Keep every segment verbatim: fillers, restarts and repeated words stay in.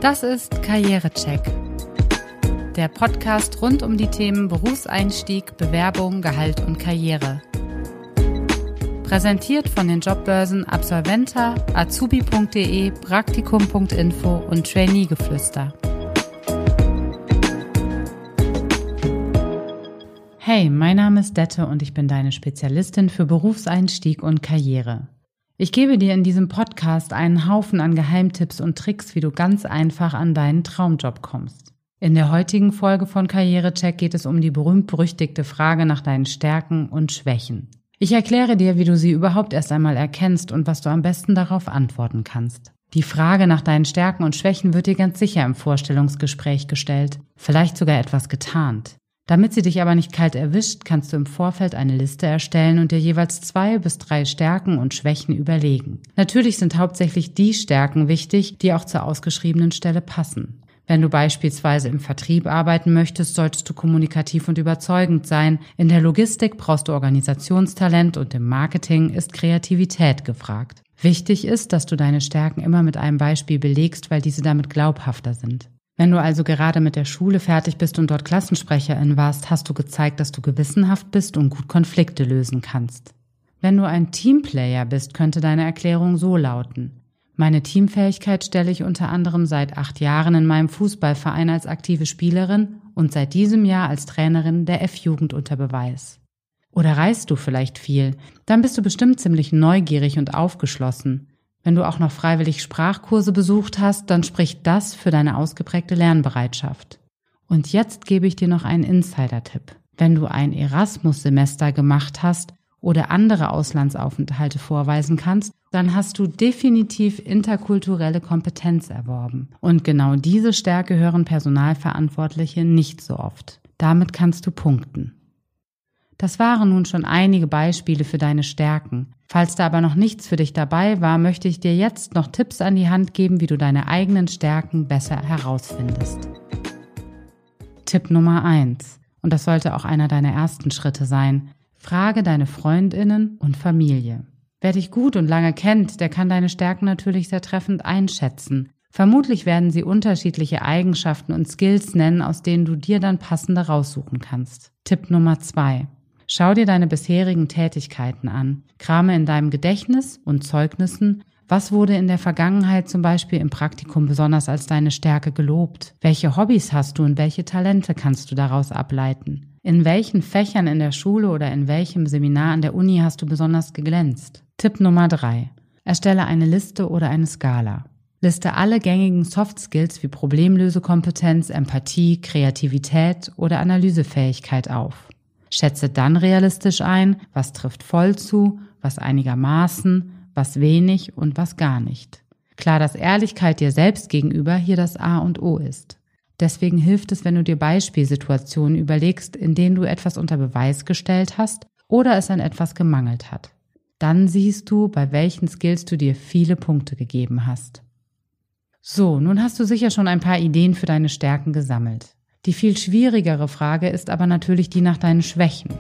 Das ist Karrierecheck, der Podcast rund um die Themen Berufseinstieg, Bewerbung, Gehalt und Karriere. Präsentiert von den Jobbörsen Absolventa, azubi punkt de, praktikum punkt info und Trainee-Geflüster. Hey, mein Name ist Dette und ich bin deine Spezialistin für Berufseinstieg und Karriere. Ich gebe dir in diesem Podcast einen Haufen an Geheimtipps und Tricks, wie du ganz einfach an deinen Traumjob kommst. In der heutigen Folge von Karrierecheck geht es um die berühmt-berüchtigte Frage nach deinen Stärken und Schwächen. Ich erkläre dir, wie du sie überhaupt erst einmal erkennst und was du am besten darauf antworten kannst. Die Frage nach deinen Stärken und Schwächen wird dir ganz sicher im Vorstellungsgespräch gestellt, vielleicht sogar etwas getarnt. Damit sie dich aber nicht kalt erwischt, kannst du im Vorfeld eine Liste erstellen und dir jeweils zwei bis drei Stärken und Schwächen überlegen. Natürlich sind hauptsächlich die Stärken wichtig, die auch zur ausgeschriebenen Stelle passen. Wenn du beispielsweise im Vertrieb arbeiten möchtest, solltest du kommunikativ und überzeugend sein. In der Logistik brauchst du Organisationstalent und im Marketing ist Kreativität gefragt. Wichtig ist, dass du deine Stärken immer mit einem Beispiel belegst, weil diese damit glaubhafter sind. Wenn du also gerade mit der Schule fertig bist und dort Klassensprecherin warst, hast du gezeigt, dass du gewissenhaft bist und gut Konflikte lösen kannst. Wenn du ein Teamplayer bist, könnte deine Erklärung so lauten: Meine Teamfähigkeit stelle ich unter anderem seit acht Jahren in meinem Fußballverein als aktive Spielerin und seit diesem Jahr als Trainerin der F-Jugend unter Beweis. Oder reist du vielleicht viel? Dann bist du bestimmt ziemlich neugierig und aufgeschlossen. Wenn du auch noch freiwillig Sprachkurse besucht hast, dann spricht das für deine ausgeprägte Lernbereitschaft. Und jetzt gebe ich dir noch einen Insider-Tipp. Wenn du ein Erasmus-Semester gemacht hast oder andere Auslandsaufenthalte vorweisen kannst, dann hast du definitiv interkulturelle Kompetenz erworben. Und genau diese Stärke hören Personalverantwortliche nicht so oft. Damit kannst du punkten. Das waren nun schon einige Beispiele für deine Stärken. Falls da aber noch nichts für dich dabei war, möchte ich dir jetzt noch Tipps an die Hand geben, wie du deine eigenen Stärken besser herausfindest. Tipp Nummer eins. Und das sollte auch einer deiner ersten Schritte sein. Frage deine FreundInnen und Familie. Wer dich gut und lange kennt, der kann deine Stärken natürlich sehr treffend einschätzen. Vermutlich werden sie unterschiedliche Eigenschaften und Skills nennen, aus denen du dir dann passende raussuchen kannst. Tipp Nummer zwei. Schau dir deine bisherigen Tätigkeiten an. Krame in deinem Gedächtnis und Zeugnissen. Was wurde in der Vergangenheit zum Beispiel im Praktikum besonders als deine Stärke gelobt? Welche Hobbys hast du und welche Talente kannst du daraus ableiten? In welchen Fächern in der Schule oder in welchem Seminar an der Uni hast du besonders geglänzt? Tipp Nummer drei. Erstelle eine Liste oder eine Skala. Liste alle gängigen Soft Skills wie Problemlösekompetenz, Empathie, Kreativität oder Analysefähigkeit auf. Schätze dann realistisch ein, was trifft voll zu, was einigermaßen, was wenig und was gar nicht. Klar, dass Ehrlichkeit dir selbst gegenüber hier das A und O ist. Deswegen hilft es, wenn du dir Beispielsituationen überlegst, in denen du etwas unter Beweis gestellt hast oder es an etwas gemangelt hat. Dann siehst du, bei welchen Skills du dir viele Punkte gegeben hast. So, nun hast du sicher schon ein paar Ideen für deine Stärken gesammelt. Die viel schwierigere Frage ist aber natürlich die nach deinen Schwächen.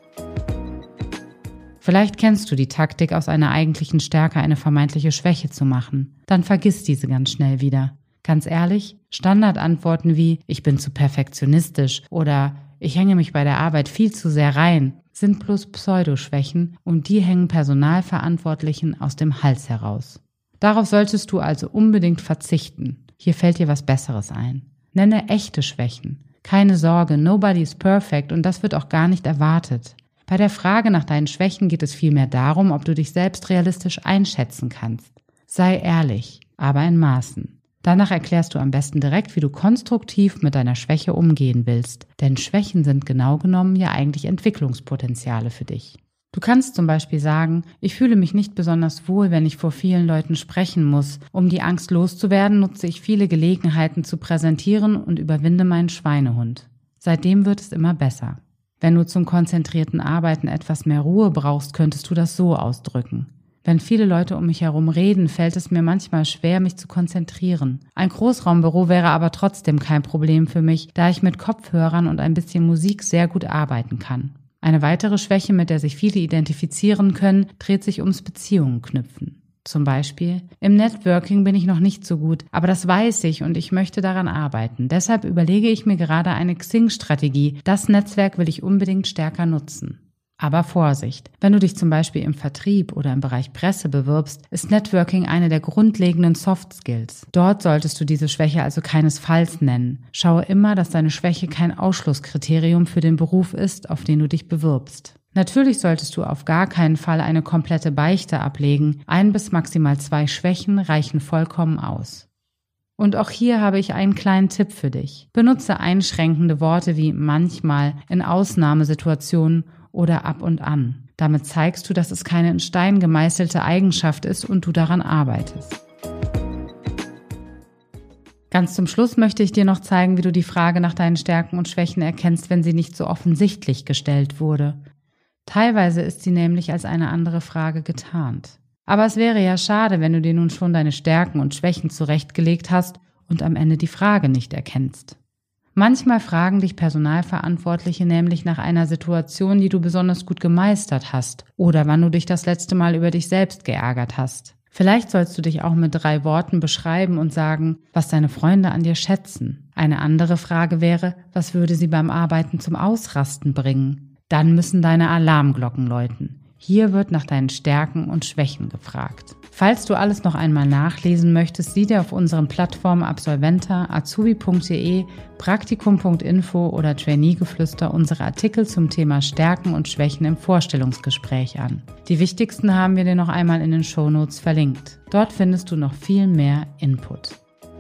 Vielleicht kennst du die Taktik, aus einer eigentlichen Stärke eine vermeintliche Schwäche zu machen. Dann vergiss diese ganz schnell wieder. Ganz ehrlich, Standardantworten wie „Ich bin zu perfektionistisch" oder „Ich hänge mich bei der Arbeit viel zu sehr rein" sind bloß Pseudoschwächen und die hängen Personalverantwortlichen aus dem Hals heraus. Darauf solltest du also unbedingt verzichten. Hier fällt dir was Besseres ein. Nenne echte Schwächen. Keine Sorge, nobody is perfect und das wird auch gar nicht erwartet. Bei der Frage nach deinen Schwächen geht es vielmehr darum, ob du dich selbst realistisch einschätzen kannst. Sei ehrlich, aber in Maßen. Danach erklärst du am besten direkt, wie du konstruktiv mit deiner Schwäche umgehen willst, denn Schwächen sind genau genommen ja eigentlich Entwicklungspotenziale für dich. Du kannst zum Beispiel sagen, ich fühle mich nicht besonders wohl, wenn ich vor vielen Leuten sprechen muss. Um die Angst loszuwerden, nutze ich viele Gelegenheiten zu präsentieren und überwinde meinen Schweinehund. Seitdem wird es immer besser. Wenn du zum konzentrierten Arbeiten etwas mehr Ruhe brauchst, könntest du das so ausdrücken. Wenn viele Leute um mich herum reden, fällt es mir manchmal schwer, mich zu konzentrieren. Ein Großraumbüro wäre aber trotzdem kein Problem für mich, da ich mit Kopfhörern und ein bisschen Musik sehr gut arbeiten kann. Eine weitere Schwäche, mit der sich viele identifizieren können, dreht sich ums Beziehungen knüpfen. Zum Beispiel: Im Networking bin ich noch nicht so gut, aber das weiß ich und ich möchte daran arbeiten. Deshalb überlege ich mir gerade eine Xing-Strategie. Das Netzwerk will ich unbedingt stärker nutzen. Aber Vorsicht! Wenn du dich zum Beispiel im Vertrieb oder im Bereich Presse bewirbst, ist Networking eine der grundlegenden Soft Skills. Dort solltest du diese Schwäche also keinesfalls nennen. Schaue immer, dass deine Schwäche kein Ausschlusskriterium für den Beruf ist, auf den du dich bewirbst. Natürlich solltest du auf gar keinen Fall eine komplette Beichte ablegen. Ein bis maximal zwei Schwächen reichen vollkommen aus. Und auch hier habe ich einen kleinen Tipp für dich. Benutze einschränkende Worte wie manchmal, in Ausnahmesituationen oder ab und an. Damit zeigst du, dass es keine in Stein gemeißelte Eigenschaft ist und du daran arbeitest. Ganz zum Schluss möchte ich dir noch zeigen, wie du die Frage nach deinen Stärken und Schwächen erkennst, wenn sie nicht so offensichtlich gestellt wurde. Teilweise ist sie nämlich als eine andere Frage getarnt. Aber es wäre ja schade, wenn du dir nun schon deine Stärken und Schwächen zurechtgelegt hast und am Ende die Frage nicht erkennst. Manchmal fragen dich Personalverantwortliche nämlich nach einer Situation, die du besonders gut gemeistert hast oder wann du dich das letzte Mal über dich selbst geärgert hast. Vielleicht sollst du dich auch mit drei Worten beschreiben und sagen, was deine Freunde an dir schätzen. Eine andere Frage wäre, was würde sie beim Arbeiten zum Ausrasten bringen? Dann müssen deine Alarmglocken läuten. Hier wird nach deinen Stärken und Schwächen gefragt. Falls du alles noch einmal nachlesen möchtest, sieh dir auf unseren Plattformen Absolventa, azubi punkt de, praktikum punkt info oder Trainee-Geflüster unsere Artikel zum Thema Stärken und Schwächen im Vorstellungsgespräch an. Die wichtigsten haben wir dir noch einmal in den Shownotes verlinkt. Dort findest du noch viel mehr Input.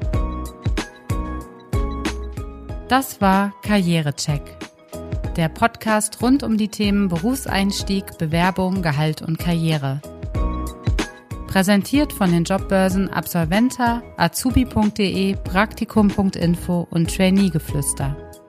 Das war Karrierecheck. Der Podcast rund um die Themen Berufseinstieg, Bewerbung, Gehalt und Karriere. Präsentiert von den Jobbörsen Absolventa, azubi punkt de, praktikum punkt info und Trainee-Geflüster.